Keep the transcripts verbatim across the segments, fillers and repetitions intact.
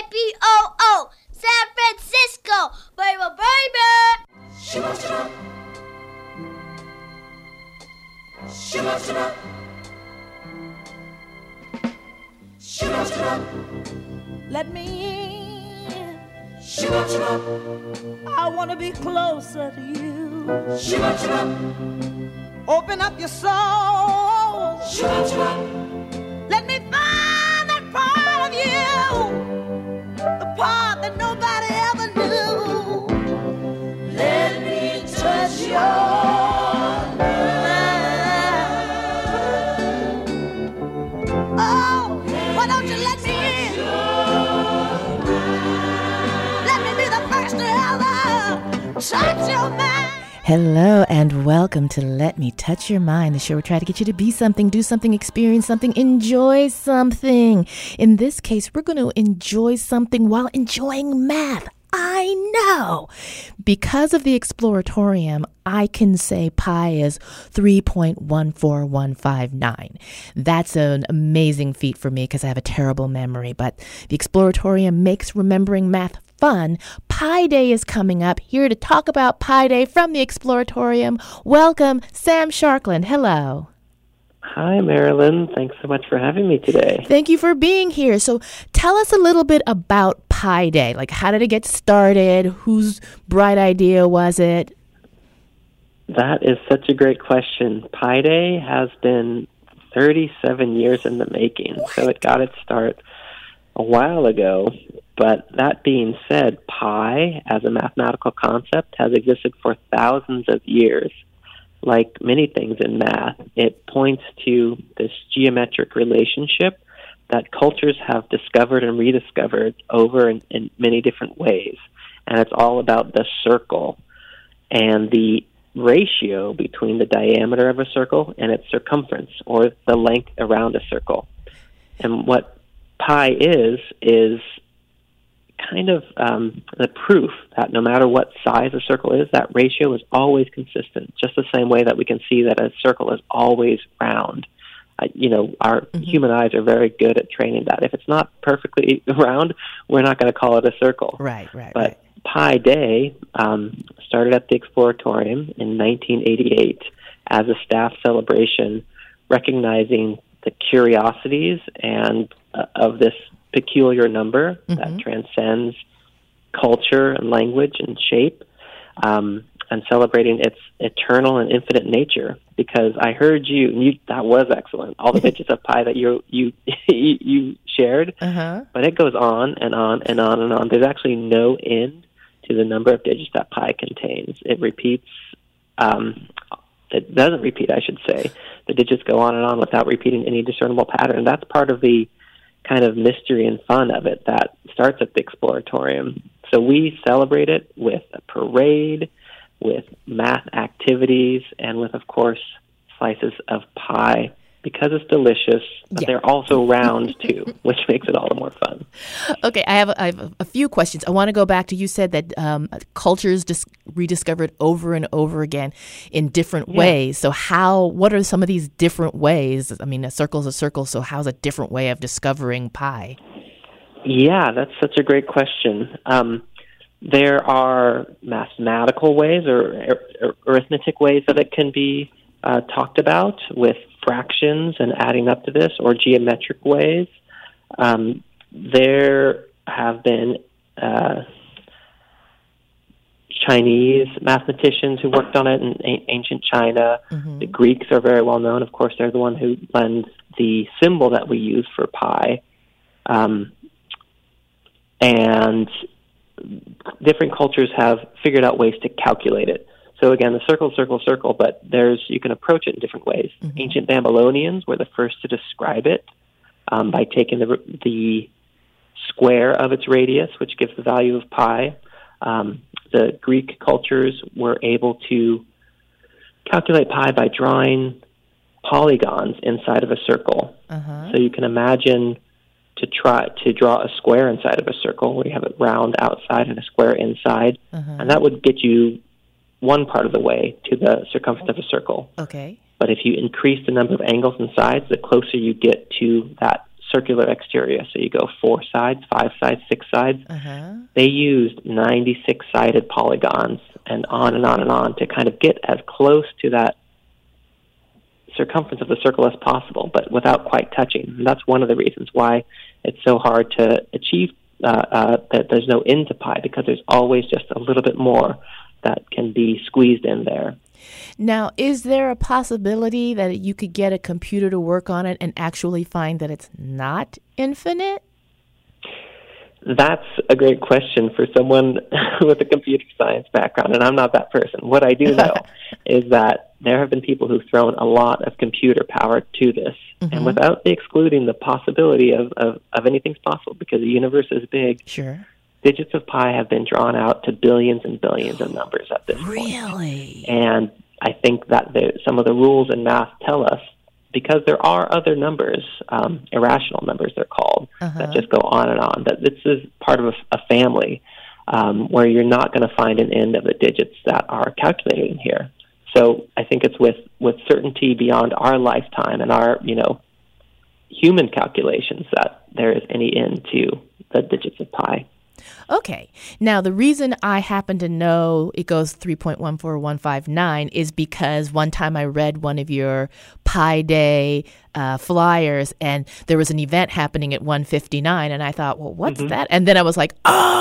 B O O, San Francisco, baby, baby. Shimmer, shimmer. Shimmer, shimmer. Shimmer, shimmer. Let me in. Shimmer, shimmer. I want to be closer to you. Shimmer, shimmer. Open up your soul. Shimmer, shimmer. Let me find that part of you, the part that nobody ever knew. Let me touch your Oh, why don't you let me in? Let me be the first to ever touch your mind. Hello and welcome to Let Me Touch Your Mind, the show where we try to get you to be something, do something, experience something, enjoy something. In this case, we're going to enjoy something while enjoying math. I know. Because of the Exploratorium, I can say pi is three point one four one five nine. That's an amazing feat for me because I have a terrible memory, but the Exploratorium makes remembering math fun. Pi Day is coming up. Here to talk about Pi Day from the Exploratorium. Welcome, Sam Sharkland. Hello. Hi, Marilyn. Thanks so much for having me today. Thank you for being here. So tell us a little bit about Pi Day. Like, how did it get started? Whose bright idea was it? That is such a great question. Pi Day has been thirty-seven years in the making, what? So it got its start a while ago. But that being said, pi as a mathematical concept has existed for thousands of years. Like many things in math, it points to this geometric relationship that cultures have discovered and rediscovered over in, in many different ways. And it's all about the circle and the ratio between the diameter of a circle and its circumference, or the length around a circle. And what pi is, is kind of um, the proof that no matter what size a circle is, that ratio is always consistent, just the same way that we can see that a circle is always round. Uh, you know, our mm-hmm. human eyes are very good at training that. If it's not perfectly round, we're not going to call it a circle. Right, right, but right. Pi Day um, started at the Exploratorium in nineteen eighty-eight as a staff celebration recognizing the curiosities and uh, of this peculiar number mm-hmm. that transcends culture and language and shape, um, and celebrating its eternal and infinite nature. Because I heard you, and you that was excellent, all the digits of pi that you you you shared, uh-huh. but it goes on and on and on and on. There's actually no end to the number of digits that pi contains. It repeats, um, it doesn't repeat, I should say. The digits go on and on without repeating any discernible pattern. That's part of the kind of mystery and fun of it that starts at the Exploratorium. So we celebrate it with a parade, with math activities, and with, of course, slices of pie, because it's delicious, but yeah. they're also round, too, which makes it all the more fun. Okay, I have, a, I have a few questions. I want to go back to, you said that um, cultures dis- rediscovered over and over again in different yeah. ways. So how, what are some of these different ways? I mean, a circle's a circle, so how's a different way of discovering pi? Yeah, that's such a great question. Um, there are mathematical ways or, or arithmetic ways that it can be uh, talked about with fractions and adding up to this, or geometric ways. Um, there have been uh, Chinese mathematicians who worked on it in a- ancient China. Mm-hmm. The Greeks are very well known. Of course, they're the one who lend the symbol that we use for pi. Um, and different cultures have figured out ways to calculate it. So again, the circle, circle, circle, but there's you can approach it in different ways. Mm-hmm. Ancient Babylonians were the first to describe it um, by taking the the square of its radius, which gives the value of pi. Um, the Greek cultures were able to calculate pi by drawing polygons inside of a circle. Uh-huh. So you can imagine to try to draw a square inside of a circle where you have it round outside and a square inside, uh-huh. and that would get you one part of the way to the circumference of a circle. Okay. But if you increase the number of angles and sides, the closer you get to that circular exterior. So you go four sides, five sides, six sides. Uh-huh. They used ninety-six-sided polygons and on and on and on to kind of get as close to that circumference of the circle as possible, but without quite touching. And that's one of the reasons why it's so hard to achieve uh, uh, that there's no end to pi, because there's always just a little bit more that can be squeezed in there. Now, is there a possibility that you could get a computer to work on it and actually find that it's not infinite? That's a great question for someone with a computer science background, and I'm not that person. What I do know is that there have been people who've thrown a lot of computer power to this, mm-hmm. and without excluding the possibility of, of, of anything's possible, because the universe is big, sure, digits of pi have been drawn out to billions and billions of numbers at this really? point. Really? And I think that the, some of the rules in math tell us, because there are other numbers, um, irrational numbers they're called, uh-huh. that just go on and on, that this is part of a, a family um, where you're not going to find an end of the digits that are calculated in here. So I think it's with, with certainty beyond our lifetime and our, you know, human calculations that there is any end to the digits of pi. Okay. Now, the reason I happen to know it goes three point one four one five nine is because one time I read one of your Pi Day uh, flyers, and there was an event happening at one fifty-nine, and I thought, well, what's mm-hmm. that? And then I was like,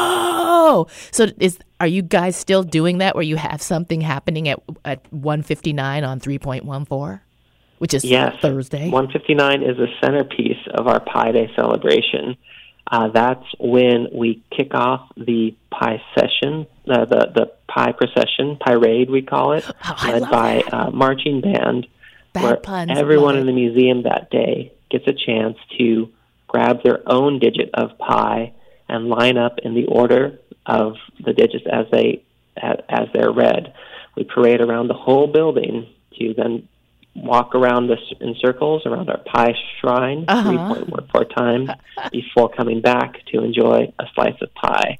oh! So is are you guys still doing that, where you have something happening at, at one fifty-nine on three point one four, which is yes. Thursday? one fifty-nine is a centerpiece of our Pi Day celebration. Uh, that's when we kick off the Pi session, uh, the the Pi procession, Pi raid we call it, oh, led by a uh, marching band, Bad where puns, everyone in the museum that day gets a chance to grab their own digit of pi and line up in the order of the digits as they as, as they're read. We parade around the whole building to then walk around this in circles around our Pi shrine uh-huh. three point one four times before coming back to enjoy a slice of pie.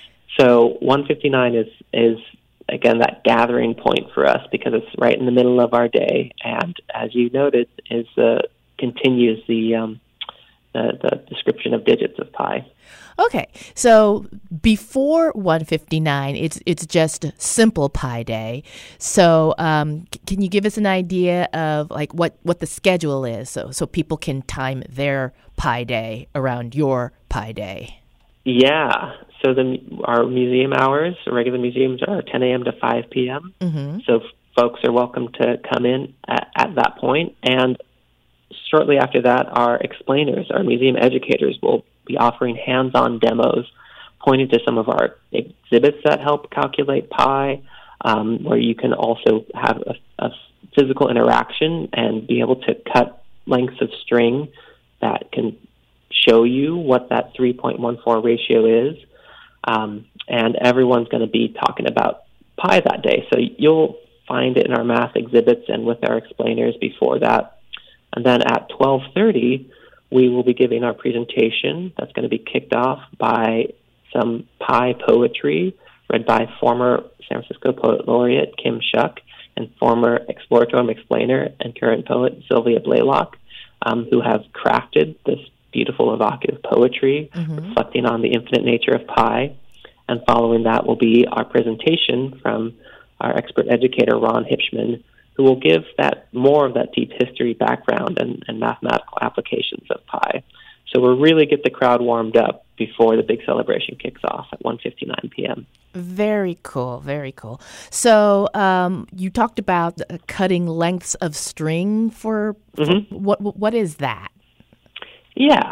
So one fifty-nine is, is again, that gathering point for us, because it's right in the middle of our day, and as you noted, is uh, continues the, um, the the description of digits of pi. Okay, so before one fifty-nine, it's it's just simple Pi Day. So um, c- can you give us an idea of like what, what the schedule is, so so people can time their Pi Day around your Pi Day? Yeah, so the our museum hours, regular museums, are ten a.m. to five p.m. Mm-hmm. So folks are welcome to come in at, at that point, and shortly after that, our explainers, our museum educators, will be offering hands-on demos, pointing to some of our exhibits that help calculate pi, um, where you can also have a, a physical interaction and be able to cut lengths of string that can show you what that three point one four ratio is. Um, and everyone's going to be talking about pi that day. So you'll find it in our math exhibits and with our explainers before that. And then at twelve thirty, we will be giving our presentation that's going to be kicked off by some Pi poetry read by former San Francisco Poet Laureate Kim Shuck and former Exploratorium explainer and current poet Sylvia Blaylock, um, who have crafted this beautiful evocative poetry mm-hmm. reflecting on the infinite nature of pi. And following that will be our presentation from our expert educator, Ron Hipschman, who will give that more of that deep history background and, and mathematical applications of pi. So we'll really get the crowd warmed up before the big celebration kicks off at one fifty-nine p.m. Very cool, very cool. So um, you talked about uh, cutting lengths of string for, for mm-hmm. what? What is that? Yeah.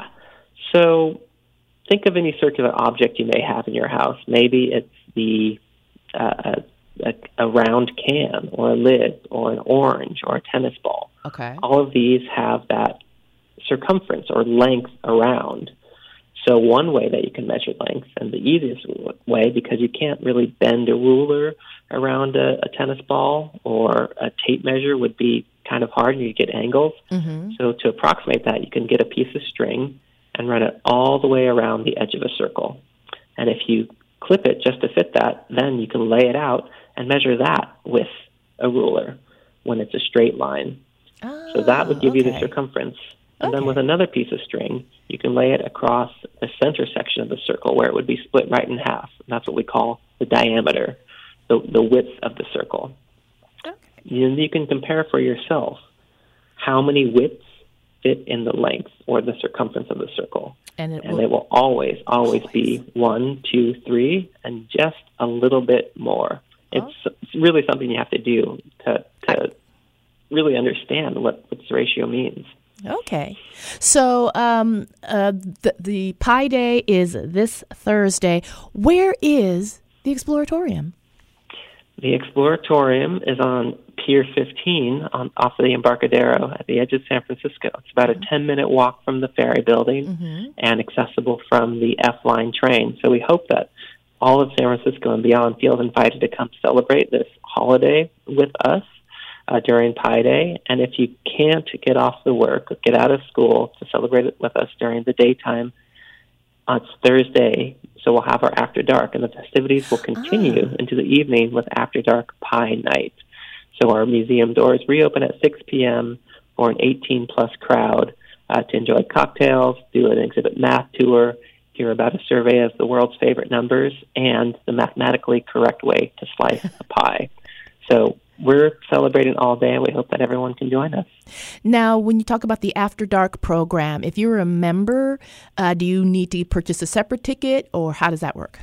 So think of any circular object you may have in your house. Maybe it's the uh, a, a round can or a lid or an orange or a tennis ball. Okay. All of these have that circumference or length around. So one way that you can measure length, and the easiest way, because you can't really bend a ruler around a, a tennis ball, or a tape measure would be kind of hard and you get angles. Mm-hmm. So to approximate that, you can get a piece of string and run it all the way around the edge of a circle. And if you clip it just to fit that, then you can lay it out and measure that with a ruler when it's a straight line. Oh, so that would give okay. you the circumference. And Okay. then with another piece of string, you can lay it across the center section of the circle where it would be split right in half. And that's what we call the diameter, the, the width of the circle. Okay. And you can compare for yourself how many widths fit in the length or the circumference of the circle. And it And will, it will always, always, Always. be one, two, three, and just a little bit more. It's, it's really something you have to do to, to really understand what, what this ratio means. Okay. So um, uh, the, the Pi Day is this Thursday. Where is the Exploratorium? The Exploratorium is on Pier fifteen on, off of the Embarcadero at the edge of San Francisco. It's about a ten-minute walk from the ferry building Mm-hmm. and accessible from the F-Line train. So we hope that all of San Francisco and beyond feels invited to come celebrate this holiday with us uh, during Pi Day. And if you can't get off the work or get out of school to celebrate it with us during the daytime, uh, it's Thursday, so we'll have our After Dark, and the festivities will continue Ah. into the evening with After Dark Pi Night. So our museum doors reopen at six p.m. for an eighteen-plus crowd uh, to enjoy cocktails, do an exhibit math tour, hear about a survey of the world's favorite numbers, and the mathematically correct way to slice a pie. So we're celebrating all day, and we hope that everyone can join us. Now, when you talk about the After Dark program, if you're a member, uh, do you need to purchase a separate ticket, or how does that work?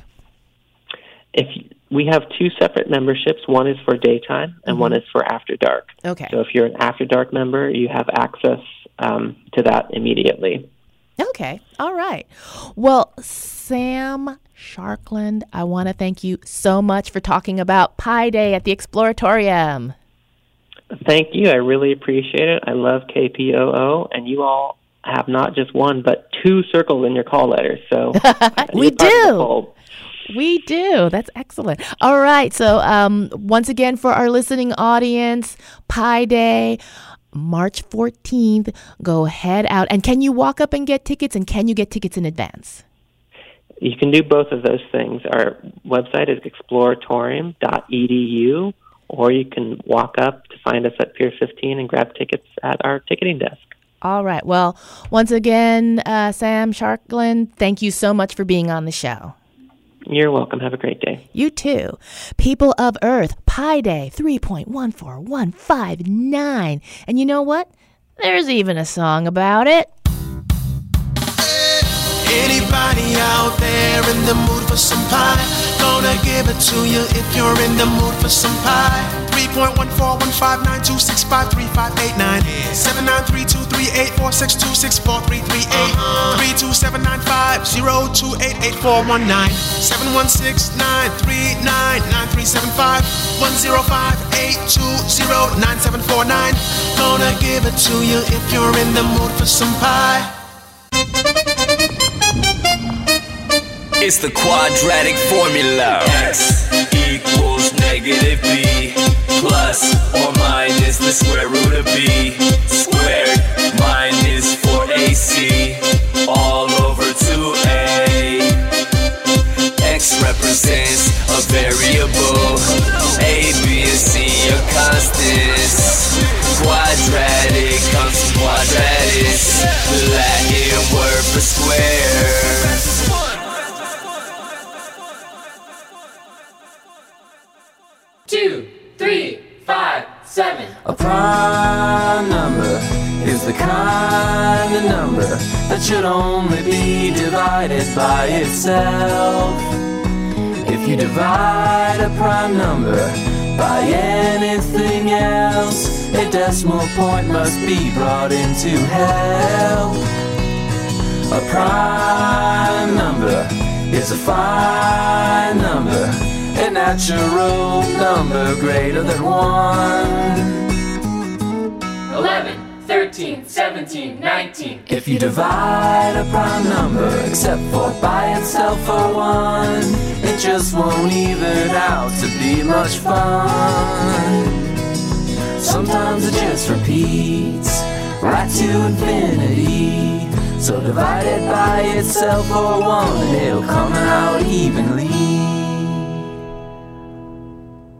If we have two separate memberships, one is for daytime and Mhm. one is for After Dark. Okay. So if you're an After Dark member, you have access um, to that immediately. Okay. All right. Well, Sam Sharkland, I want to thank you so much for talking about Pi Day at the Exploratorium. Thank you. I really appreciate it. I love K P O O, and you all have not just one, but two circles in your call letters. So We you're part of the do. fold. We do. That's excellent. All right. So um, once again, for our listening audience, Pi Day, March fourteenth, go head out. And can you walk up and get tickets? And can you get tickets in advance? You can do both of those things. Our website is exploratorium dot e d u, or you can walk up to find us at Pier fifteen and grab tickets at our ticketing desk. All right. Well, once again, uh, Sam Sharkland, thank you so much for being on the show. You're welcome. Have a great day. You too. People of Earth, Pi Day three point one four one five nine. And you know what? There's even a song about it. Anybody out there in the mood for some pie? Gonna give it to you if you're in the mood for some pie. three point one four one five nine two six five three five eight nine seven nine three two three eight four six two six four three three eight three two seven nine five zero two eight eight four one nine seven one six nine three nine nine three seven five one zero five eight two zero nine seven four nine. Gonna give it to you if you're in the mood for some pie. It's the quadratic formula. X equals negative b plus or minus the square root of b squared minus four a c all over two a. X represents a variable. A, B, and C are constants. Quadratic comes from quadratus, the Latin word for square. Two, three, five, seven. A prime number is the kind of number that should only be divided by itself. If you divide a prime number by anything else, a decimal point must be brought into help. A prime number is a fine number, a natural number greater than one. Eleven, thirteen, seventeen, nineteen. If you divide a prime number except for by itself for one, it just won't even out to be much fun. Sometimes it just repeats right to infinity. So divide it by itself for one and it'll come out evenly.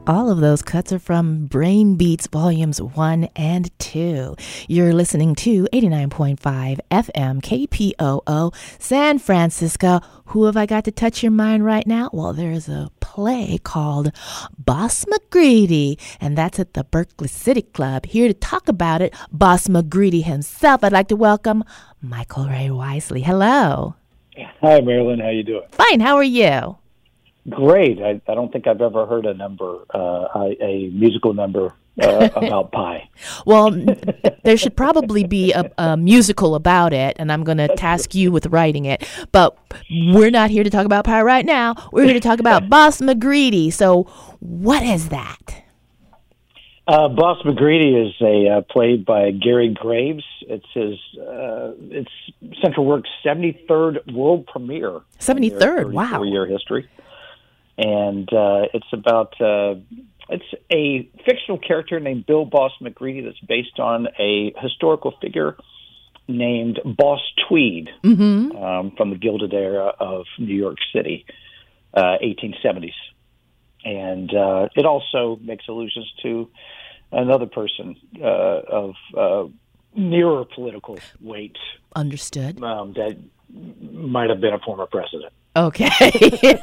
All of those cuts are from Brain Beats Volumes one and two. You're listening to eighty-nine point five F M K P O O San Francisco. Who have I got to touch your mind right now? Well, there's a play called Boss McGreedy, and that's at the Berkeley City Club. Here to talk about it, Boss McGreedy himself. I'd like to welcome Michael Ray Wisely. Hello. Hi, Marilyn. How you doing? Fine. How are you? Great. I, I don't think I've ever heard a number, uh, a, a musical number uh, about pie. Well, there should probably be a, a musical about it, and I'm going to task you with writing it. But we're not here to talk about pie right now. We're here to talk about Boss McGreedy. So what is that? Uh, Boss McGreedy is a uh, played by Gary Graves. It's his uh, it's Central Works seventy-third world premiere. seventy-third, wow. thirty-four-year history. And uh, it's about, uh, it's a fictional character named Bill Boss McGreedy that's based on a historical figure named Boss Tweed mm-hmm. um, from the Gilded Era of New York City, uh, eighteen seventies. And uh, it also makes allusions to another person uh, of uh, nearer political weight. Understood. Um, that might have been a former president. Okay.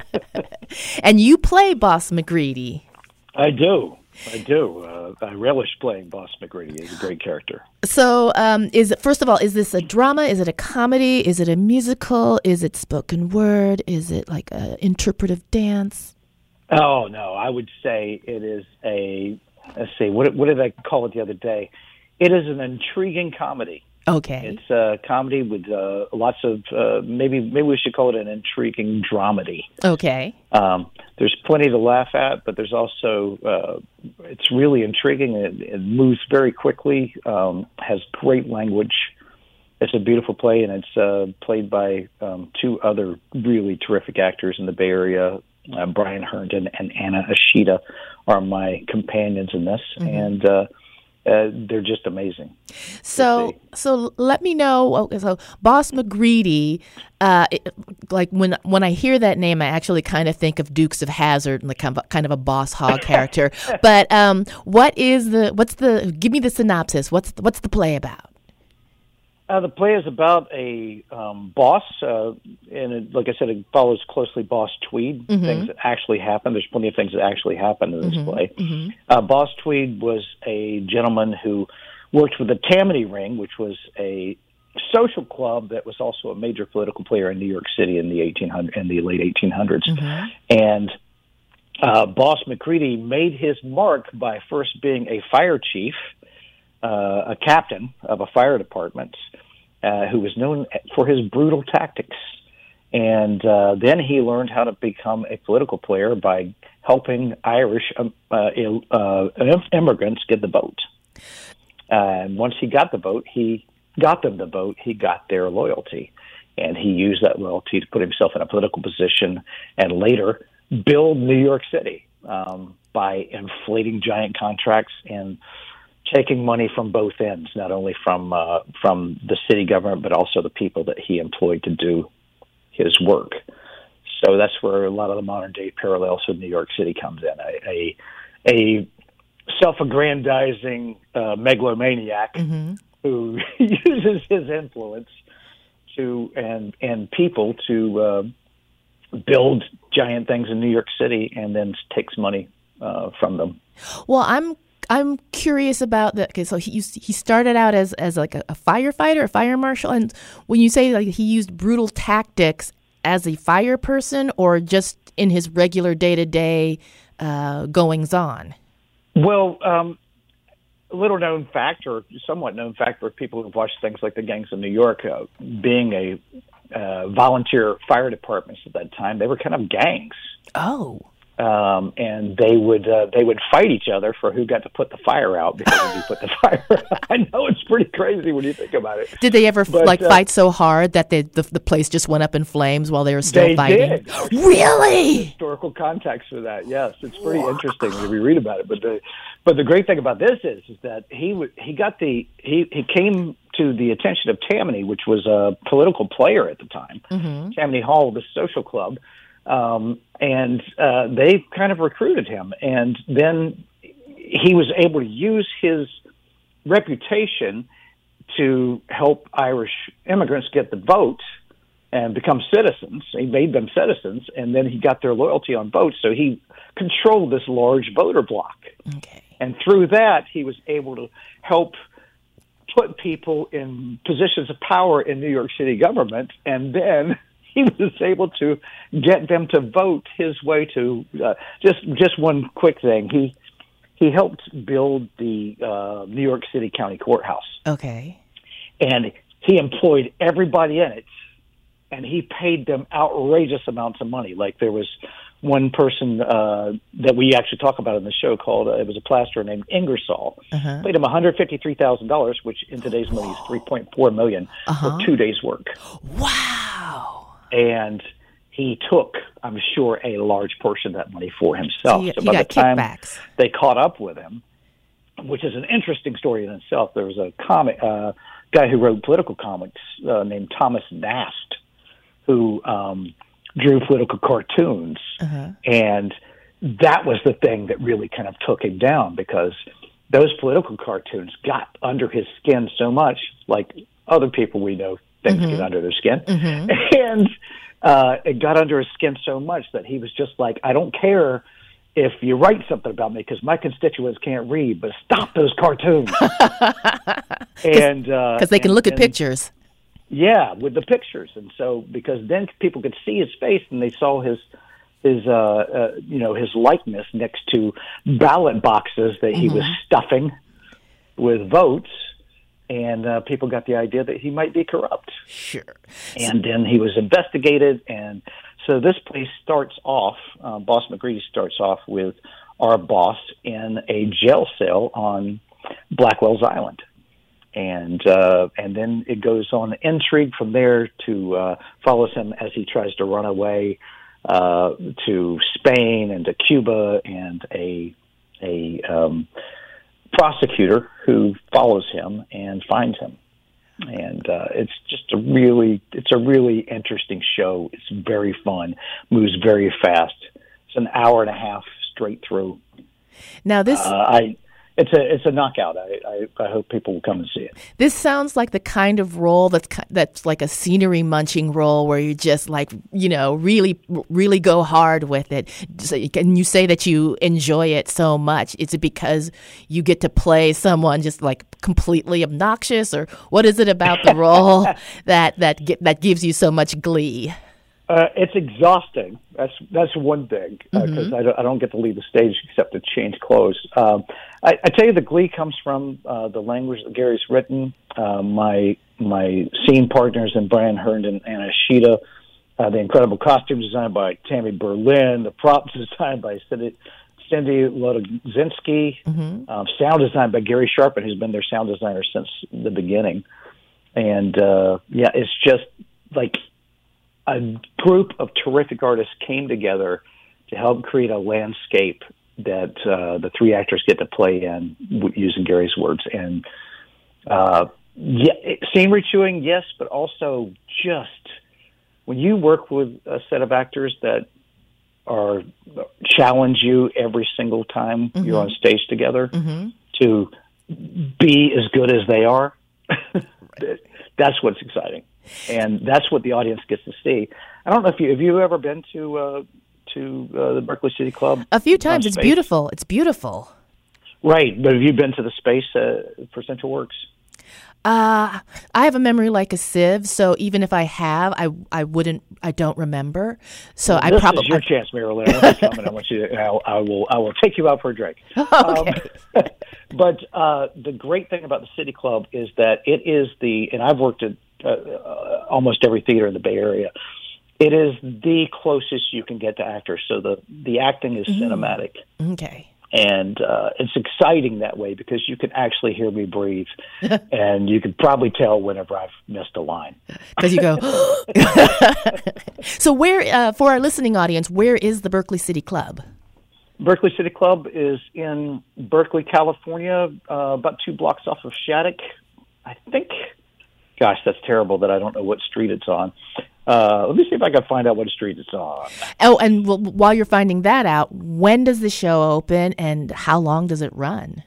And you play Boss McGreedy. I do. I do. Uh, I relish playing Boss McGreedy. He's a great character. So, um, is it, first of all, is this a drama? Is it a comedy? Is it a musical? Is it spoken word? Is it like an interpretive dance? Oh, no. I would say it is a, let's see, what, what did I call it the other day? It is an intriguing comedy. Okay. It's a comedy with uh, lots of, uh, maybe maybe we should call it an intriguing dramedy. Okay. Um, there's plenty to laugh at, but there's also, uh, it's really intriguing. It, it moves very quickly, um, has great language. It's a beautiful play, and it's uh, played by um, two other really terrific actors in the Bay Area. Uh, Brian Herndon and Anna Ashita are my companions in this, mm-hmm. and uh, uh, they're just amazing. So, so let me know. Okay, so Boss McGreedy, uh, it, like when when I hear that name, I actually kind of think of Dukes of Hazzard and like kind of a, kind of a boss hog character. But um, what is the what's the? Give me the synopsis. What's the, what's the play about? Uh, the play is about a um, boss, uh, and it, like I said, it follows closely Boss Tweed, mm-hmm. things that actually happen. There's plenty of things that actually happen in this mm-hmm. play. Mm-hmm. Uh, Boss Tweed was a gentleman who worked with the Tammany Ring, which was a social club that was also a major political player in New York City in the eighteen hundred in the late eighteen hundreds. Mm-hmm. And uh, Boss McGreedy made his mark by first being a fire chief, Uh, a captain of a fire department uh, who was known for his brutal tactics. And uh, then he learned how to become a political player by helping Irish um, uh, uh, immigrants get the vote. Uh, and once he got the vote, he got them the vote, he got their loyalty. And he used that loyalty to put himself in a political position and later build New York City um, by inflating giant contracts and taking money from both ends, not only from uh, from the city government, but also the people that he employed to do his work. So that's where a lot of the modern-day parallels with New York City comes in. A, a, a self-aggrandizing uh, megalomaniac mm-hmm. who uses his influence to and and people to uh, build giant things in New York City and then takes money uh, from them. Well, I'm I'm curious about that. Okay, so he used, he started out as, as like a, a firefighter, a fire marshal, and when you say like he used brutal tactics as a fire person, or just in his regular day to day goings on. Well, um, a little known fact, or somewhat known fact, for people who've watched things like the Gangs of New York, uh, being a uh, volunteer fire departments at that time, they were kind of gangs. Oh. Um, and they would uh, they would fight each other for who got to put the fire out because when you put the fire out. I know it's pretty crazy when you think about it. Did they ever but, like uh, fight so hard that they, the the place just went up in flames while they were still they fighting? Did. Really? Historical context for that, yes. It's pretty Whoa. interesting when we read about it. But the but the great thing about this is is that he w- he got the he, he came to the attention of Tammany, which was a political player at the time. Mm-hmm. Tammany Hall, the social club. Um, and uh, they kind of recruited him. And then he was able to use his reputation to help Irish immigrants get the vote and become citizens. He made them citizens, and then he got their loyalty on votes. So he controlled this large voter bloc. Okay. And through that, he was able to help put people in positions of power in New York City government, and then he was able to get them to vote his way to uh, just just one quick thing. He he helped build the uh, New York City County Courthouse. Okay. And he employed everybody in it, and he paid them outrageous amounts of money. Like there was one person uh, that we actually talk about in the show called, uh, it was a plasterer named Ingersoll. Uh-huh. Paid him one hundred fifty-three thousand dollars, which in today's money is three point four million dollars uh-huh. for two days' work. Wow. And he took, I'm sure, a large portion of that money for himself. So, you, so you by got the time kickbacks. They caught up with him, which is an interesting story in itself. There was a comic uh, guy who wrote political comics uh, named Thomas Nast, who um, drew political cartoons. Uh-huh. And that was the thing that really kind of took him down, because those political cartoons got under his skin so much, like other people we know things mm-hmm. get under their skin. Mm-hmm. And uh, it got under his skin so much that he was just like, I don't care if you write something about me because my constituents can't read, but stop those cartoons. And because uh, they can and, look at and, pictures. Yeah, with the pictures. And so because then people could see his face and they saw his his uh, uh you know his likeness next to ballot boxes that mm-hmm. he was stuffing with votes. And uh, people got the idea that he might be corrupt. Sure. And then he was investigated. And so this place starts off, uh, Boss McCready starts off with our boss in a jail cell on Blackwell's Island. And uh, and then it goes on intrigue from there to uh, follows him as he tries to run away uh, to Spain and to Cuba, and a a um, prosecutor who follows him and finds him. And uh, it's just a really, it's a really interesting show. It's very fun, moves very fast. It's an hour and a half straight through. Now this, uh, I, it's a, it's a knockout. I, I, I hope people will come and see it. This sounds like the kind of role that's that's like a scenery munching role where you just like, you know, really, really go hard with it. So you can you say that you enjoy it so much? Is it because you get to play someone just like completely obnoxious, or what is it about the role that that get, that gives you so much glee? Uh, it's exhausting. That's that's one thing, because uh, mm-hmm. I, don't, I don't get to leave the stage except to change clothes. Um, I, I tell you, the glee comes from uh, the language that Gary's written. Uh, my my scene partners in Brian Herndon and Anna Shida, uh, the incredible costume design by Tammy Berlin, the props designed by Cindy, Cindy Lodzinski, mm-hmm. um, sound design by Gary Sharpen, who's been their sound designer since the beginning. And uh, yeah, it's just like a group of terrific artists came together to help create a landscape that uh, the three actors get to play in, using Gary's words. And uh, yeah, scenery chewing, yes, but also just when you work with a set of actors that are challenge you every single time mm-hmm. you're on stage together mm-hmm. to be as good as they are, that's what's exciting. And that's what the audience gets to see. I don't know if you have you ever been to uh, to uh, the Berkeley City Club? A few times. It's beautiful. It's beautiful. Right, but have you been to the space uh, for Central Works? Uh, I have a memory like a sieve, so even if I have, I I wouldn't, I don't remember. So well, I this probably is your chance, Marilyn. I want you to come and I want you to. I, I will. I will take you out for a drink. Okay. Um, but uh, the great thing about the City Club is that it is the, and I've worked at uh, uh, almost every theater in the Bay Area. It is the closest you can get to actors, so the the acting is mm-hmm. cinematic. Okay. And uh, it's exciting that way because you can actually hear me breathe, and you can probably tell whenever I've missed a line. Because you go. So where, uh, for our listening audience, where is the Berkeley City Club? Berkeley City Club is in Berkeley, California, uh, about two blocks off of Shattuck. I think gosh, that's terrible that I don't know what street it's on. Uh, let me see if I can find out what street it's on. Oh, and w- while you're finding that out, when does the show open and how long does it run?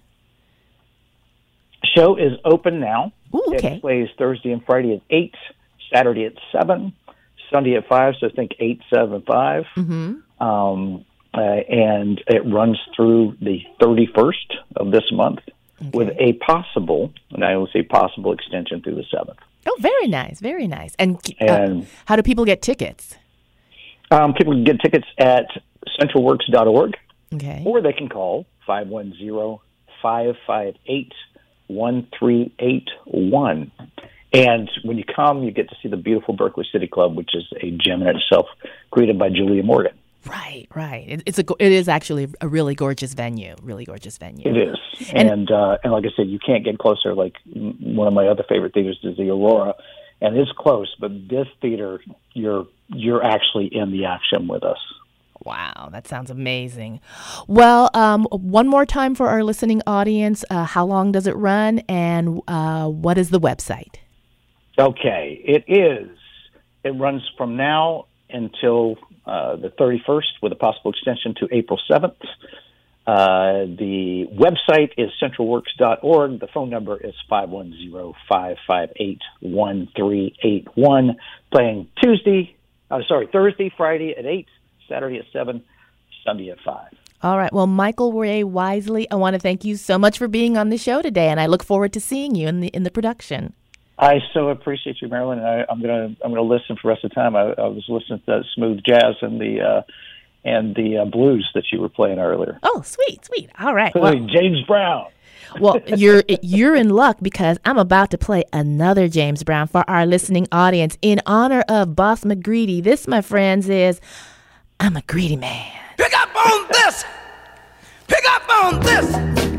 Show is open now. Ooh, okay. It plays Thursday and Friday at eight, Saturday at seven, Sunday at five, so think eight, seven, five. Mm-hmm. Um, uh, and it runs through the thirty-first of this month okay. with a possible, and I will say possible extension through the seventh. Oh, very nice, very nice. And, uh, and how do people get tickets? Um, people can get tickets at central works dot org, okay. or they can call five one zero, five five eight, one three eight one. And when you come, you get to see the beautiful Berkeley City Club, which is a gem in itself, created by Julia Morgan. Right, right. It, it's a it is actually a really gorgeous venue, really gorgeous venue. It is, and and, uh, and like I said, you can't get closer. Like one of my other favorite theaters is the Aurora, and it's close. But this theater, you're you're actually in the action with us. Wow, that sounds amazing. Well, um, one more time for our listening audience, uh, how long does it run, and uh, what is the website? Okay, it is. It runs from now until uh, the thirty-first, with a possible extension to April seventh. Uh, the website is central works dot org. The phone number is five one zero, five five eight, one three eight one. Playing Tuesday, uh, sorry, Thursday, Friday at eight, Saturday at seven, Sunday at five. All right. Well, Michael Ray Wisely, I want to thank you so much for being on the show today, and I look forward to seeing you in the in the production. I so appreciate you, Marilyn. I, I'm gonna I'm gonna listen for the rest of the time. I, I was listening to that smooth jazz and the uh, and the uh, blues that you were playing earlier. Oh, sweet, sweet. All right. Well, James Brown. Well, you're you're in luck because I'm about to play another James Brown for our listening audience in honor of Boss McGreedy. This, my friends, is I'm a Greedy Man. Pick up on this. Pick up on this.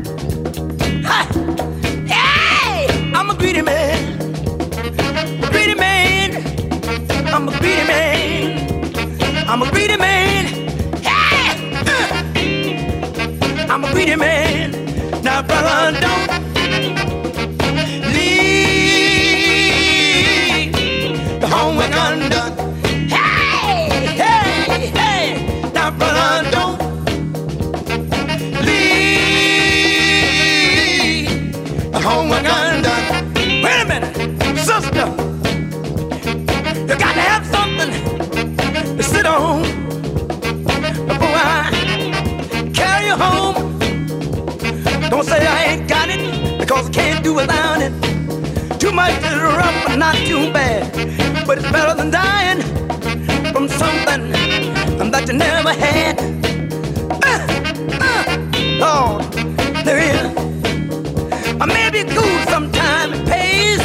Hi. Hey, I'm a greedy man. Greedy man. I'm a greedy man. I'm a greedy man. Hey. Uh. I'm a greedy man. Now, brother, don't leave the homework undone. Hey, hey, hey. Now, brother, don't leave the homework undone. Wait a minute, sister. You got to have something to sit on before I carry you home. Don't say I ain't got it, because I can't do without it. Too much is rough, but not too bad. But it's better than dying from something that you never had. Uh, uh, Lord, there is. I may be good sometimes, it pays.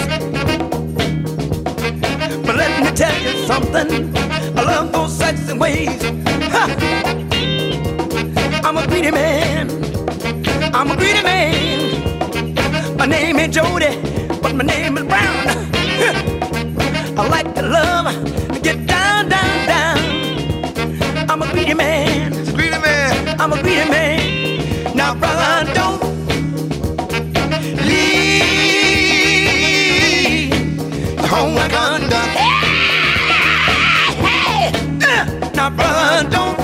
But let me tell you something, I love those sexy ways. Huh. I'm a greedy man. I'm a greedy man. My name ain't Jody, but my name is Brown. I like to love, to get down, down, down. I'm a greedy man. A greedy man. I'm a greedy man. Now, brother, don't leave the homework undone. Hey, hey. Uh, now, brother, don't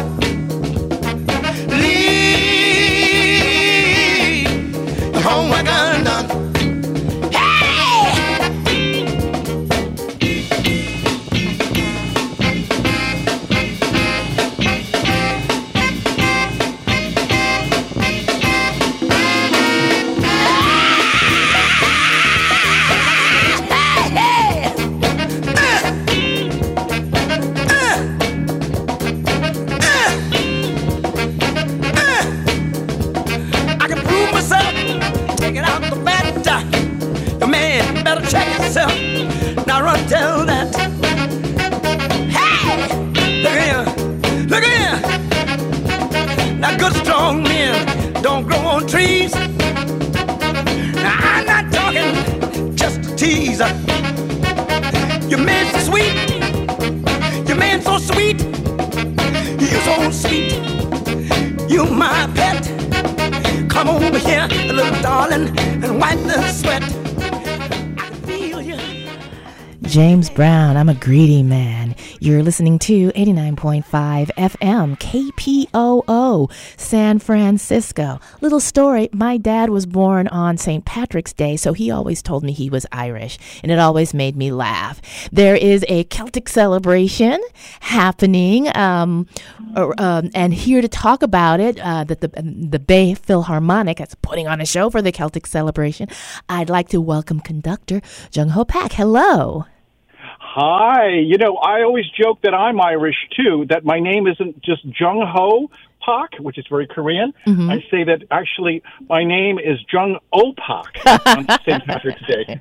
homework undone. Hey! Now run, tell that. Hey! Look here, look here. Now good strong men don't grow on trees. Now I'm not talking just to tease. Your man so sweet, your man so sweet, you so sweet, you my pet. Come over here, little darling, and wipe the sweat. James Brown, I'm a Greedy Man. You're listening to eighty-nine point five F M, K P O O, San Francisco. Little story, my dad was born on Saint Patrick's Day, so he always told me he was Irish, and it always made me laugh. There is a Celtic celebration happening, um, or, um, and here to talk about it, uh, that the, the Bay Philharmonic is putting on a show for the Celtic celebration. I'd like to welcome conductor Jung Ho Pak. Hello. Hi. You know, I always joke that I'm Irish, too, that my name isn't just Jung Ho Pak, which is very Korean. Mm-hmm. I say that actually my name is Jung O Pak on Saint Patrick's Day.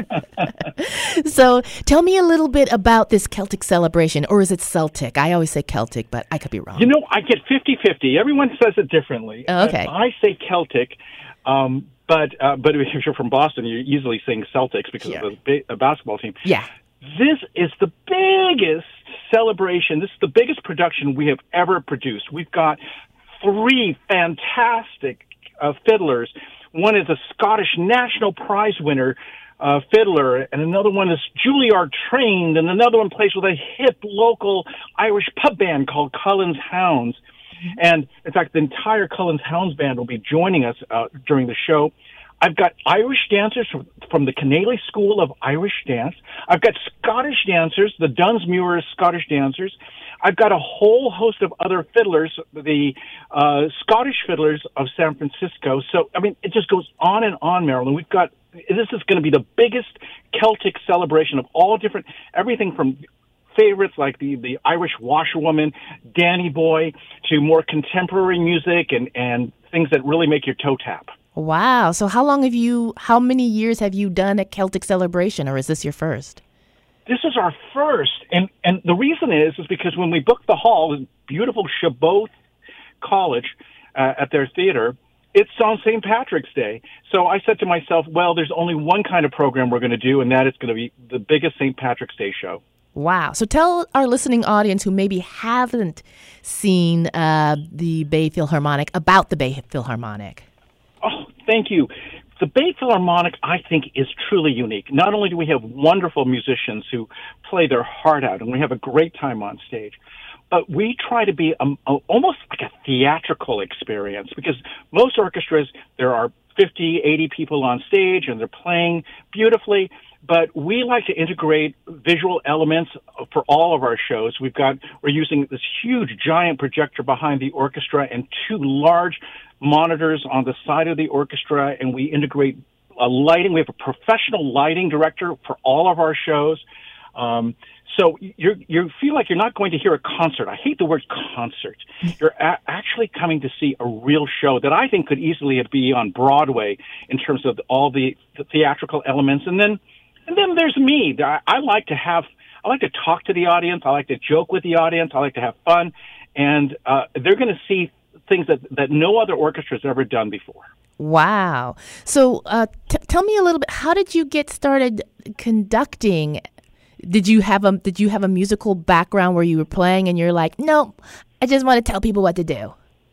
So tell me a little bit about this Celtic celebration, or is it Celtic? I always say Celtic, but I could be wrong. You know, I get fifty-fifty. Everyone says it differently. Oh, okay. I say Celtic, um, but uh, but if you're from Boston, you're easily saying Celtics because yeah. of the, the basketball team. Yeah. This is the biggest celebration. This is the biggest production we have ever produced. We've got three fantastic uh, fiddlers. One is a Scottish National Prize winner uh, fiddler, and another one is Juilliard trained, and another one plays with a hip local Irish pub band called Cullen's Hounds. And, in fact, the entire Cullen's Hounds band will be joining us uh, during the show. I've got Irish dancers from, from the Canely School of Irish Dance. I've got Scottish dancers, the Dunsmuir Scottish dancers. I've got a whole host of other fiddlers, the uh, Scottish fiddlers of San Francisco. So, I mean, it just goes on and on, Marilyn. We've got, this is going to be the biggest Celtic celebration of all different, everything from favorites like the, the Irish washerwoman, Danny Boy, to more contemporary music and, and things that really make your toe tap. Wow. So how long have you, how many years have you done a Celtic celebration, or is this your first? This is our first. And and the reason is, is because when we booked the hall, this beautiful Chabot College uh, at their theater, it's on Saint Patrick's Day. So I said to myself, well, there's only one kind of program we're going to do, and that is going to be the biggest Saint Patrick's Day show. Wow. So tell our listening audience who maybe haven't seen uh, the Bay Philharmonic about the Bay Philharmonic. Oh, thank you. The Bay Philharmonic, I think, is truly unique. Not only do we have wonderful musicians who play their heart out, and we have a great time on stage, but we try to be a, a, almost like a theatrical experience, because most orchestras, there are fifty, eighty people on stage, and they're playing beautifully. But we like to integrate visual elements for all of our shows. We've got, we're using this huge giant projector behind the orchestra and two large monitors on the side of the orchestra, and we integrate a lighting. We have a professional lighting director for all of our shows. Um, so you you feel like you're not going to hear a concert. I hate the word concert. You're a- actually coming to see a real show that I think could easily be on Broadway in terms of all the, the theatrical elements. And then And then there's me. I, I like to have, I like to talk to the audience. I like to joke with the audience. I like to have fun. And uh, they're going to see things that, that no other orchestra has ever done before. Wow. So uh, t- tell me a little bit, how did you get started conducting? Did you have a, did you have a musical background where you were playing and you're like, no, I just want to tell people what to do?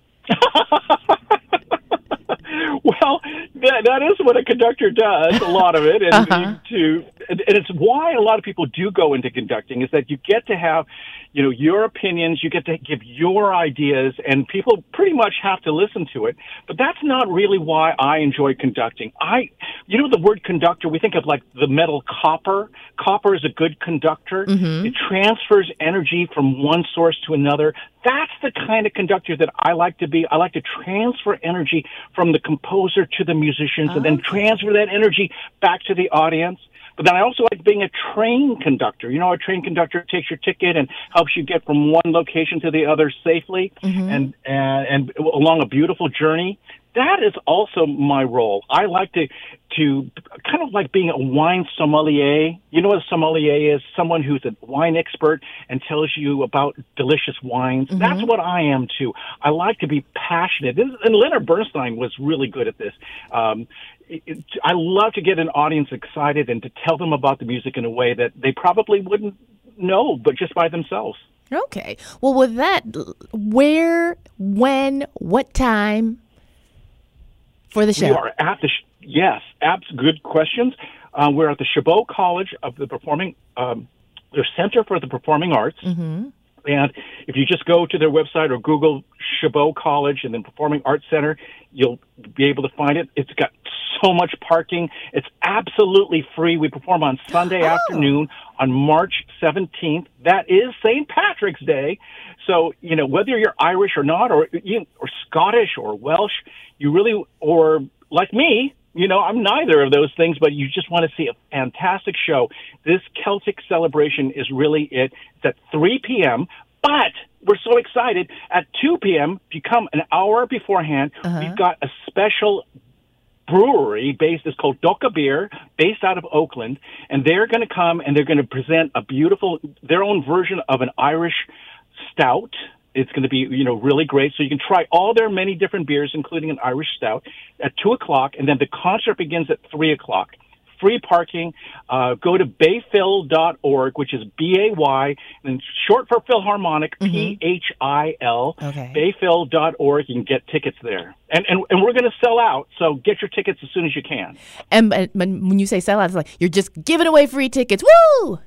Well, that, that is what a conductor does, a lot of it, and uh-huh. to and it's why a lot of people do go into conducting, is that you get to have, you know, your opinions, you get to give your ideas, and people pretty much have to listen to it. But that's not really why I enjoy conducting. I, you know, the word conductor, we think of like the metal copper. Copper is a good conductor. Mm-hmm. It transfers energy from one source to another. That's the kind of conductor that I like to be. I like to transfer energy from the composer to the musicians, oh. and then transfer that energy back to the audience. But then I also like being a train conductor. You know, a train conductor takes your ticket and helps you get from one location to the other safely, mm-hmm. and, and and along a beautiful journey. That is also my role. I like to to kind of like being a wine sommelier. You know what a sommelier is? Someone who's a wine expert and tells you about delicious wines. Mm-hmm. That's what I am too. I like to be passionate. And Leonard Bernstein was really good at this. Um, it, it, I love to get an audience excited and to tell them about the music in a way that they probably wouldn't know, but just by themselves. Okay. Well, with that, where, when, what time for the show? We are at the sh- yes, abs- good questions. Uh, we're at the Chabot College of the Performing, um, their Center for the Performing Arts. Mm-hmm. And if you just go to their website or Google Chabot College and then Performing Arts Center, you'll be able to find it. It's got so much parking. It's absolutely free. We perform on Sunday oh. afternoon on March seventeenth. That is Saint Patrick's Day. So, you know, whether you're Irish or not, or or Scottish or Welsh, you really, or like me, you know, I'm neither of those things, but you just want to see a fantastic show. This Celtic celebration is really it. It's at three p.m., but we're so excited. At two p.m., if you come an hour beforehand, uh-huh. we've got a special brewery based, it's called Doka Beer, based out of Oakland, and they're going to come and they're going to present a beautiful, their own version of an Irish stout. It's going to be, you know, really great. So you can try all their many different beers, including an Irish stout, at two o'clock, and then the concert begins at three o'clock. Free parking. Uh, go to bayphil dot org, which is B A Y, and short for Philharmonic, mm-hmm. P H I L, okay. bayphil dot org. You can get tickets there. And and, and we're going to sell out, so get your tickets as soon as you can. And, and when you say sell out, it's like you're just giving away free tickets. Woo!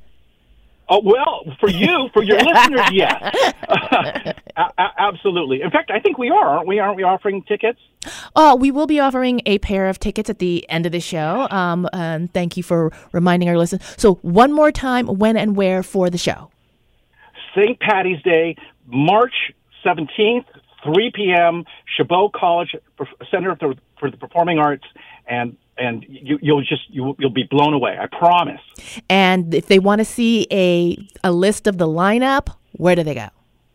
Oh, well, for you, for your listeners, yes. Uh, a- absolutely. In fact, I think we are, aren't we? Aren't we offering tickets? Uh, we will be offering a pair of tickets at the end of the show. Um, and thank you for reminding our listeners. So one more time, when and where for the show? Saint Patty's Day, March seventeenth, three p.m., Chabot College, Center for, for the Performing Arts, and And you, you'll just you, you'll be blown away. I promise. And if they want to see a a list of the lineup, where do they go?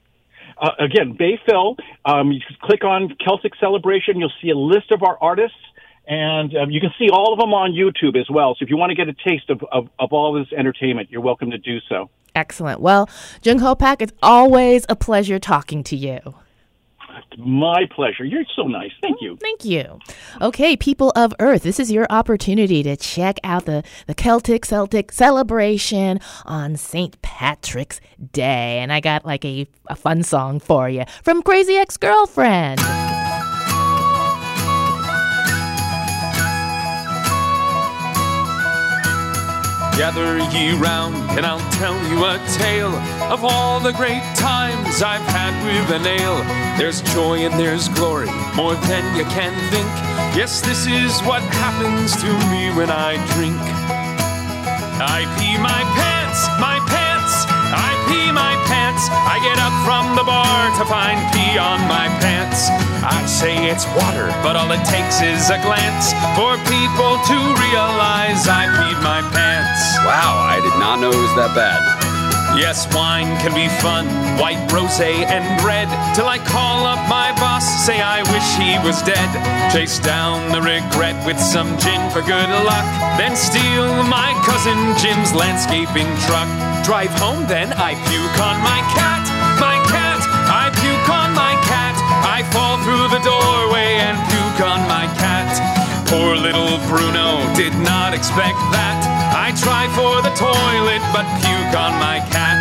Uh, again, Bayphil. Um, you just click on Celtic Celebration. You'll see a list of our artists, and um, you can see all of them on YouTube as well. So if you want to get a taste of, of, of all this entertainment, you're welcome to do so. Excellent. Well, Jung Ho Pak, it's always a pleasure talking to you. My pleasure. You're so nice. Thank you. Thank you. Okay, people of Earth, this is your opportunity to check out the, the Celtic Celtic celebration on Saint Patrick's Day. And I got like a, a fun song for you from Crazy Ex-Girlfriend. Gather ye round, and I'll tell you a tale of all the great times I've had with an ale. There's joy and there's glory, more than you can think. Yes, this is what happens to me when I drink. I pee my pants, my pants, I pee my pants. I get up from the bar to find pee on my pants. I say it's water, but all it takes is a glance for people to realize I peed my pants. Wow, I did not know it was that bad. Yes, wine can be fun, white rosé and red, till I call up my boss, say I wish he was dead. Chase down the regret with some gin for good luck, then steal my cousin Jim's landscaping truck. Drive home, then I puke on my cat, my cat, I puke on my cat. I fall through the doorway and puke on my cat. Poor little Bruno did not expect that. I try for the toilet, but puke on my cat.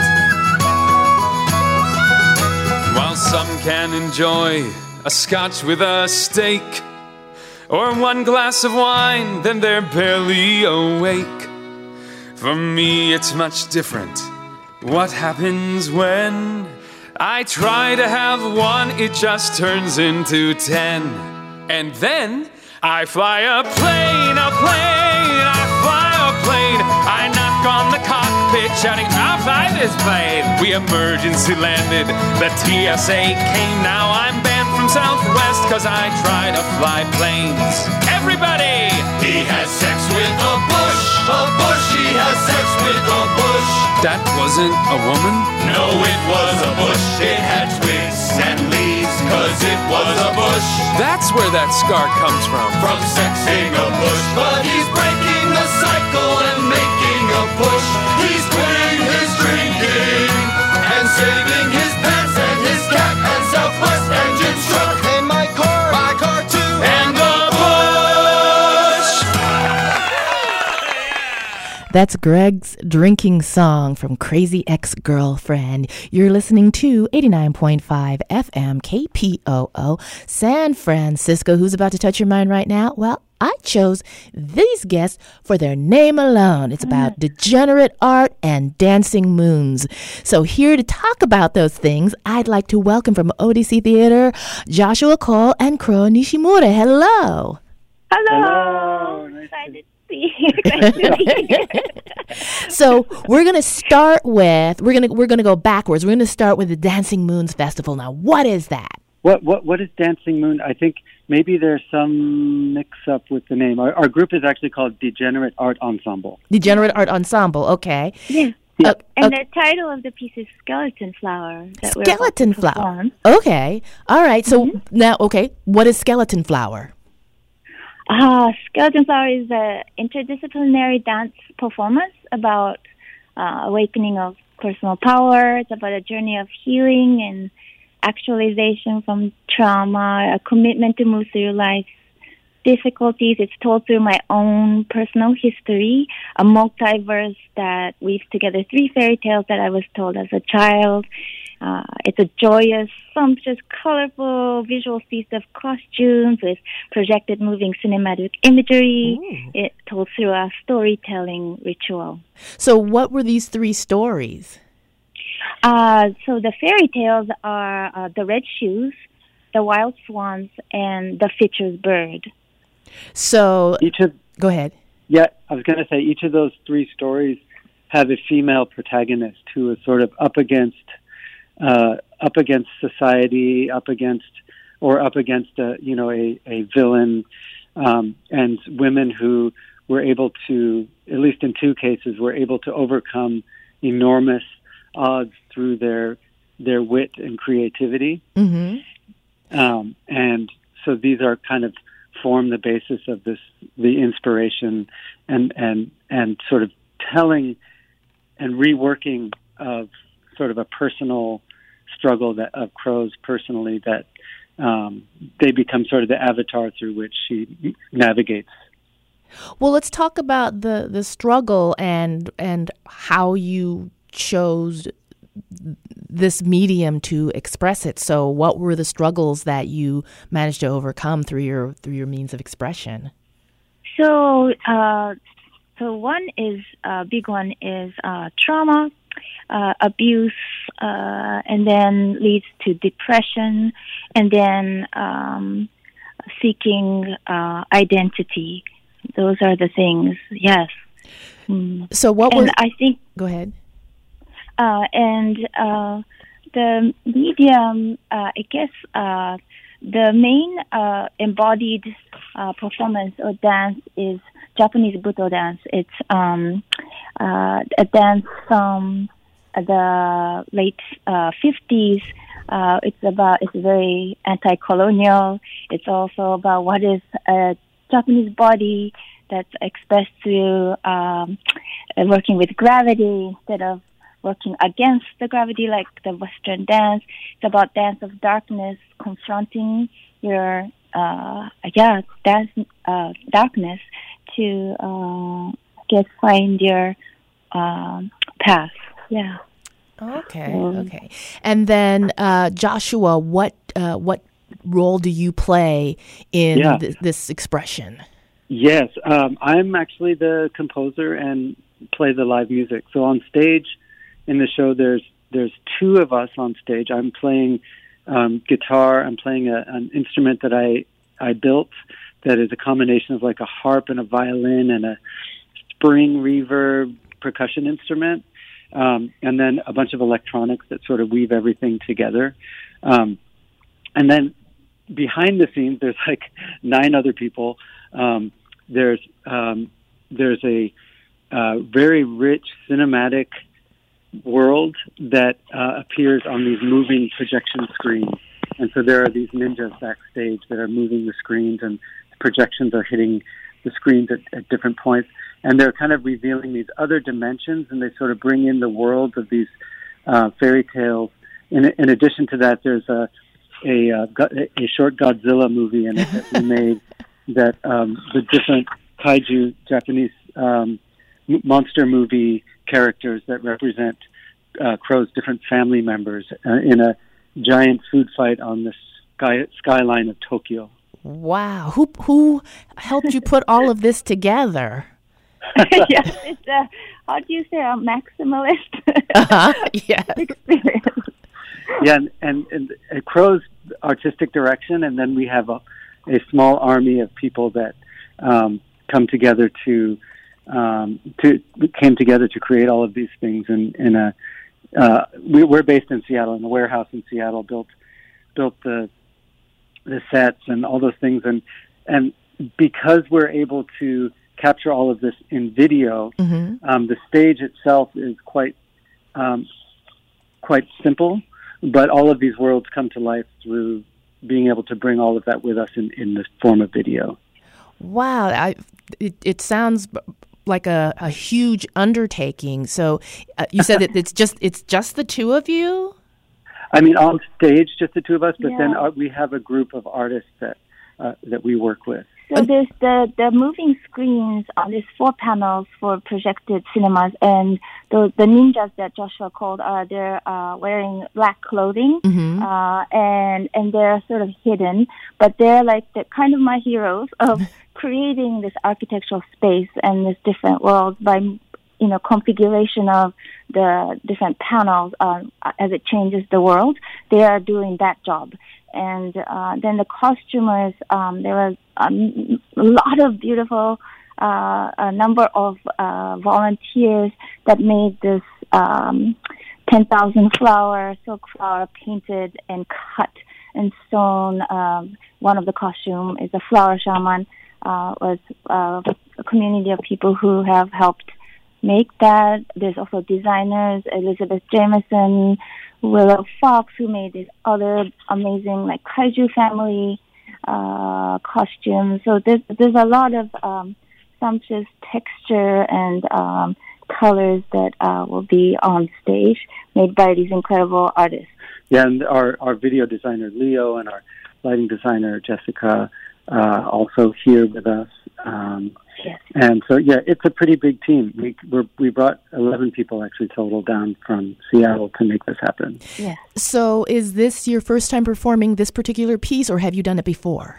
While some can enjoy a scotch with a steak, or one glass of wine, then they're barely awake. For me, it's much different. What happens when I try to have one, it just turns into ten. And then I fly a plane, a plane, I fly a plane. I knock on the cockpit shouting, I'll fly this plane. We emergency landed, the T S A came. Now I'm banned from Southwest cause I try to fly planes. Everybody! He has sex with a bush, a bush, he has sex with a bush. That wasn't a woman? No, it was a bush, it had twigs and leaves, cause it was a bush. That's where that scar comes from. From sexing a bush, but he's breaking the cycle and making a push. He's quitting his drinking and saving his pants and his cat and Southwest engine's truck. And my car, my car too, and the bush. That's Greg's drinking song from Crazy Ex-Girlfriend. You're listening to eighty-nine point five F M K P O O San Francisco. Who's about to touch your mind right now? Well, I chose these guests for their name alone. It's about degenerate art and dancing moons. So here to talk about those things, I'd like to welcome from O D C Theater, Joshua Cole and Crow Nishimura. Hello. Hello. Hello. Excited. So we're gonna start with we're gonna we're gonna go backwards. We're gonna start with the Dancing Moons Festival. Now, what is that? What what what is Dancing Moon? I think maybe there's some mix-up with the name. Our, our group is actually called Degenerate Art Ensemble. Degenerate Art Ensemble. Okay. Yeah. Yeah. Uh, And uh, the title of the piece is Skeleton Flower. That we're Skeleton about to Flower. perform. Okay. All right. So now, okay, what is Skeleton Flower? Uh, Skeleton Flower is an interdisciplinary dance performance about uh, awakening of personal power. It's about a journey of healing and actualization from trauma, a commitment to move through life's difficulties. It's told through my own personal history, a multiverse that weaves together three fairy tales that I was told as a child. Uh, it's a joyous, sumptuous, colorful visual feast of costumes with projected moving cinematic imagery. Ooh. It told through a storytelling ritual. So what were these three stories? Uh, so the fairy tales are uh, the red shoes, the wild swans, and the Fitcher's bird. So Each of go ahead. yeah, I was going to say each of those three stories have a female protagonist who is sort of up against uh, up against society, up against or up against a you know a a villain, um, and women who were able to, at least in two cases, were able to overcome enormous odds through their their wit and creativity. Mm-hmm. Um, and so these are kind of form the basis of this, the inspiration and, and, and sort of telling and reworking of sort of a personal struggle that of Crow's personally that um, they become sort of the avatar through which she navigates. Well, let's talk about the, the struggle and and how you chose this medium to express it. So what were the struggles that you managed to overcome through your through your means of expression? So, uh, so one is, uh, big one is uh, trauma, uh, abuse, uh, and then leads to depression, and then um, seeking uh, identity. Those are the things, yes. Mm. So what and were... I think... Go ahead. Uh, and uh, the medium, uh, I guess, uh, the main uh, embodied uh, performance or dance is Japanese Buto dance. It's um, uh, a dance from the late uh, fifties. Uh, it's about it's very anti-colonial. It's also about what is a Japanese body that's expressed through um, working with gravity instead of working against the gravity like the Western dance. It's about dance of darkness, confronting your, uh, yeah, dance, uh, darkness to, uh, I guess, find your um, path. Yeah. Okay, Um, okay. And then, uh, Joshua, what uh, what role do you play in Yeah. th- this expression? Yes, um, I'm actually the composer and play the live music. So on stage in the show, there's there's two of us on stage. I'm playing um, guitar. I'm playing a, an instrument that I I built that is a combination of like a harp and a violin and a spring reverb percussion instrument, um, and then a bunch of electronics that sort of weave everything together. Um, and then behind the scenes, there's like nine other people. Um, there's um, there's a uh, very rich cinematic world that uh, appears on these moving projection screens. And so there are these ninjas backstage that are moving the screens, and the projections are hitting the screens at, at different points. And they're kind of revealing these other dimensions, and they sort of bring in the worlds of these uh, fairy tales. In, in addition to that, there's a a, uh, a short Godzilla movie in it that we made that um, the different kaiju Japanese um, m- monster movie characters that represent uh, Crow's different family members uh, in a giant food fight on the sky skyline of Tokyo. Wow. Who who helped you put all of this together? Yes, it's a, how do you say, a maximalist uh-huh. Yes. experience. Yeah, and, and, and uh, Crow's artistic direction, and then we have a, a small army of people that um, come together to um, to came together to create all of these things. In, in a uh, we, we're based in Seattle, in a warehouse in Seattle, built built the the sets and all those things, and and because we're able to capture all of this in video, mm-hmm. um, the stage itself is quite um, quite simple, but all of these worlds come to life through being able to bring all of that with us in, in the form of video. Wow, I, it, it sounds like a, a huge undertaking. So uh, you said that it's just it's just the two of you? I mean, on stage, just the two of us, but Yeah. then uh, we have a group of artists that uh, that we work with. So there's the, the moving screens on these four panels for projected cinemas, and the the ninjas that Joshua called, uh, they're uh, wearing black clothing, mm-hmm. uh, and and they're sort of hidden, but they're like the kind of my heroes of creating this architectural space and this different world by, you know, configuration of the different panels uh, as it changes the world. They are doing that job. And uh, then the costumers, um, there was um, a lot of beautiful, uh, a number of uh, volunteers that made this um, ten thousand flower, silk flower painted and cut and sewn. Um, one of the costume is a flower shaman, uh, was uh, a community of people who have helped make that. There's also designers, Elizabeth Jameson, Willow Fox, who made these other amazing, like, kaiju family uh, costumes. So there's there's a lot of um, sumptuous texture and um, colors that uh, will be on stage, made by these incredible artists. Yeah, and our, our video designer, Leo, and our lighting designer, Jessica, uh, also here with us. Um, yes. And so, yeah, it's a pretty big team. We we're, we brought eleven people actually total down from Seattle to make this happen. Yeah. So is this your first time performing this particular piece, or have you done it before?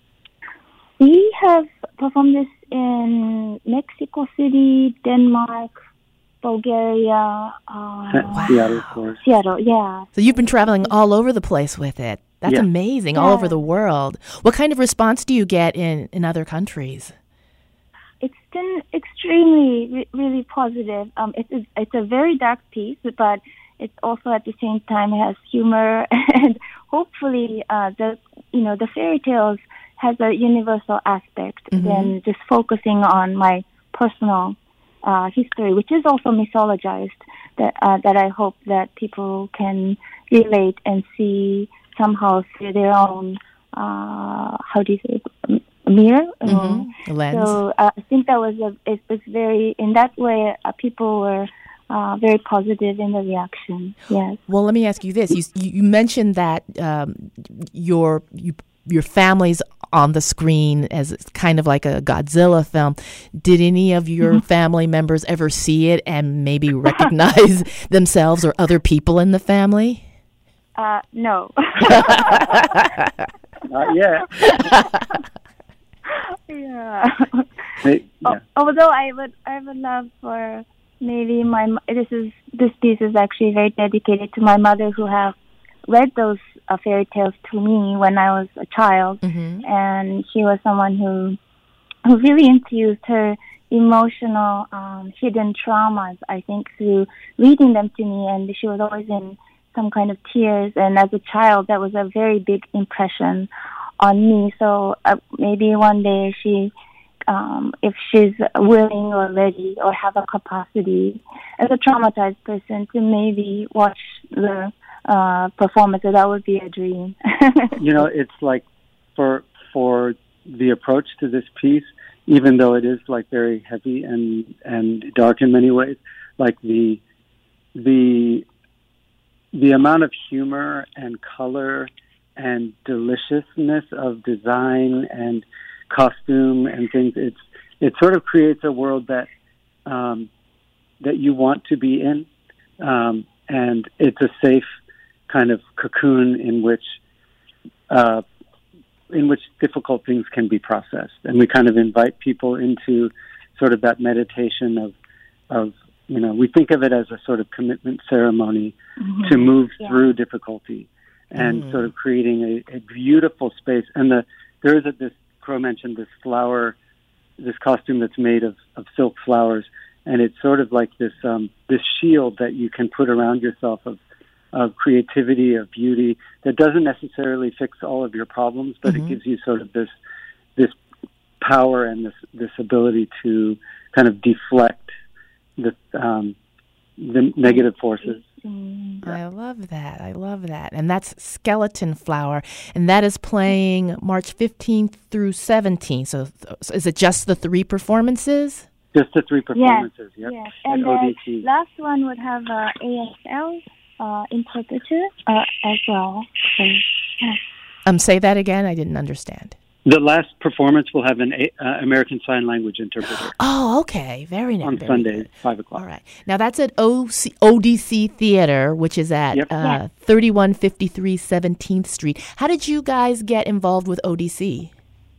We have performed this in Mexico City, Denmark, Bulgaria. Uh, Seattle, of course. Seattle, yeah. So you've been traveling all over the place with it. That's Yeah. amazing, Yeah. all over the world. What kind of response do you get in, in other countries? It's been extremely, re- really positive. Um, it's a, it's a very dark piece, but it's also at the same time has humor, and hopefully, uh, the you know the fairy tales has a universal aspect Mm-hmm. than just focusing on my personal uh, history, which is also mythologized. That uh, that I hope that people can relate and see somehow through their own uh, how do you say it? mirror. Mm-hmm. Uh, Lens. So uh, I think that was a it was very in that way uh, people were uh, very positive in the reaction. Yes. Well, let me ask you this: you you, you mentioned that um, your you, your family's on the screen as it's kind of like a Godzilla film. Did any of your Mm-hmm. family members ever see it and maybe recognize themselves or other people in the family? Uh, no. Not yet. Yeah. Hey, yeah. Although I would, I would love for maybe my. mo- This is this piece is actually very dedicated to my mother, who have read those uh, fairy tales to me when I was a child, Mm-hmm. and she was someone who, who really infused her emotional um, hidden traumas, I think, through reading them to me, and she was always in some kind of tears. And as a child, that was a very big impression on me. So uh, maybe one day she, um, if she's willing or ready or have a capacity as a traumatized person to maybe watch the uh, performance, that would be a dream. You know, it's like for for the approach to this piece, even though it is like very heavy and and dark in many ways, like the the the amount of humor and color and deliciousness of design and costume and things, it's it sort of creates a world that um, that you want to be in, um, and it's a safe kind of cocoon in which uh, in which difficult things can be processed. And we kind of invite people into sort of that meditation of, of you know, we think of it as a sort of commitment ceremony mm-hmm. to move yeah. through difficulty and mm. sort of creating a, a beautiful space. And the there is a, this, Crow mentioned this flower, this costume that's made of, of silk flowers, and it's sort of like this um, this shield that you can put around yourself of of creativity, of beauty, that doesn't necessarily fix all of your problems, but mm-hmm. it gives you sort of this this power and this this ability to kind of deflect the um, the negative forces. I love that. I love that. And that's Skeleton Flower. And that is playing March fifteenth through seventeenth. So th- is it just the three performances? Just the three performances, yes. Yep. yes. And the last one would have uh, A S L uh, interpreter uh, as well. So, yeah. Um, say that again. I didn't understand. The last performance will have an uh, American Sign Language interpreter. Oh, okay. Very nice. On very Sunday, good. five o'clock. All right. Now, that's at O C- O D C Theater, which is at yep. uh, yeah. thirty-one fifty-three seventeenth Street. How did you guys get involved with O D C?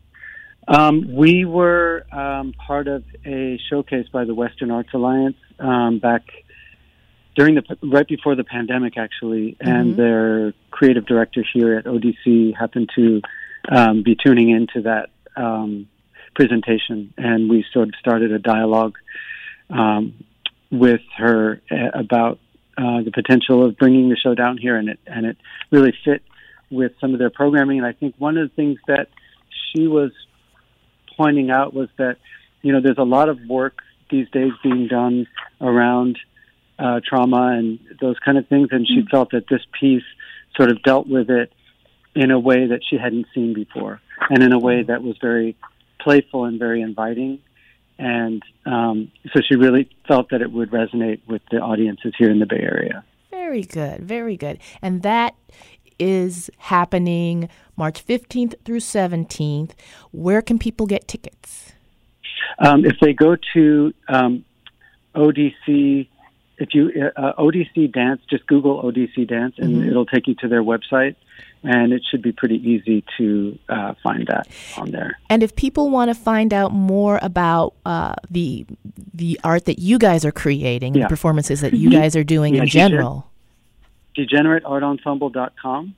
Um, we were um, part of a showcase by the Western Arts Alliance um, back during the right before the pandemic, actually, mm-hmm. and their creative director here at O D C happened to um, be tuning into that um, presentation, and we sort of started a dialogue um, with her about uh, the potential of bringing the show down here, and it and it really fit with some of their programming. And I think one of the things that she was pointing out was that, you know, there's a lot of work these days being done around uh, trauma and those kind of things, and she mm-hmm. felt that this piece sort of dealt with it in a way that she hadn't seen before, and in a way that was very playful and very inviting. And um, so she really felt that it would resonate with the audiences here in the Bay Area. Very good, very good. And that is happening March fifteenth through seventeenth. Where can people get tickets? Um, if they go to um, O D C, if you uh, O D C Dance, just Google O D C Dance, and mm-hmm. it'll take you to their website, and it should be pretty easy to uh, find that on there. And if people want to find out more about uh, the the art that you guys are creating, yeah. the performances that you guys are doing yeah, in general, degenerate art ensemble dot com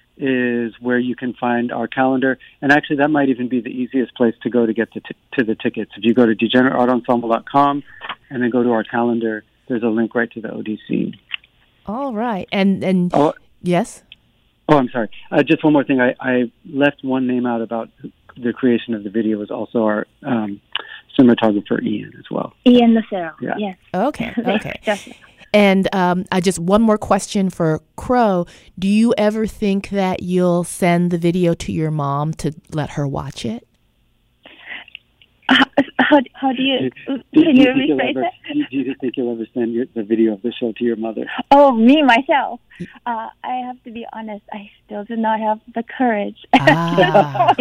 is where you can find our calendar. And actually, that might even be the easiest place to go to get the t- to the tickets. If you go to degenerate art ensemble dot com and then go to our calendar, there's a link right to the O D C. All right. And, and oh, yes? Oh, I'm sorry. Uh, just one more thing. I, I left one name out about the creation of the video was also our um, cinematographer, Ian, as well. Ian Lucero, yeah. yes. Okay, okay. And um, I just one more question for Crow. Do you ever think that you'll send the video to your mom to let her watch it? How, how, how do you, do, can do you you rephrase ever, it? Do you think you'll ever send your, the video of the show to your mother? Oh, me, myself. Uh, I have to be honest, I still do not have the courage. Ah.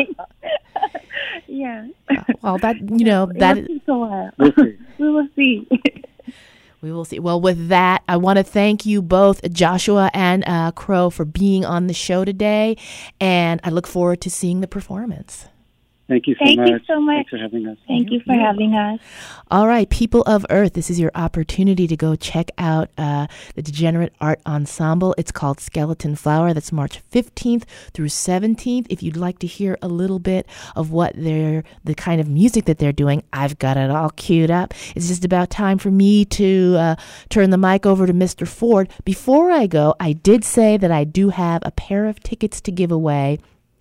yeah. Well, that, you know, that... We'll see. We will see. We will see. Well, with that, I want to thank you both, Joshua and uh, Crow, for being on the show today, and I look forward to seeing the performance. Thank you so Thank much. Thank you so much. Thanks for having us. Thank you for yeah. having us. All right, people of Earth, this is your opportunity to go check out uh, the Degenerate Art Ensemble. It's called Skeleton Flower. That's March fifteenth through seventeenth. If you'd like to hear a little bit of what they're, the kind of music that they're doing, I've got it all queued up. It's just about time for me to uh, turn the mic over to Mister Ford. Before I go, I did say that I do have a pair of tickets to give away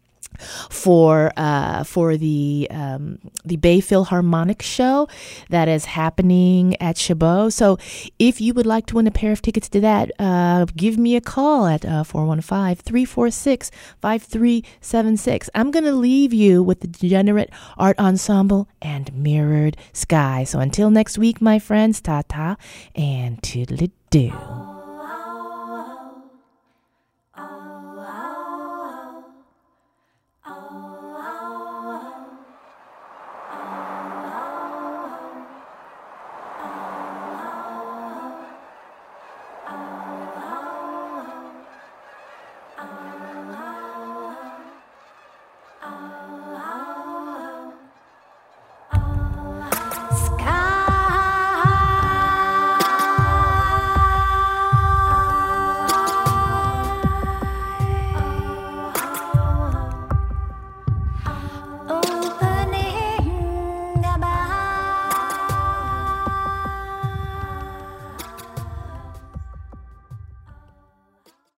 for uh, for the um, the Bay Philharmonic show that is happening at Chabot. So if you would like to win a pair of tickets to that, uh, give me a call at uh, four one five, three four six, five three seven six. I'm going to leave you with the Degenerate Art Ensemble and Mirrored Sky. So until next week, my friends, ta-ta and toodle-doo.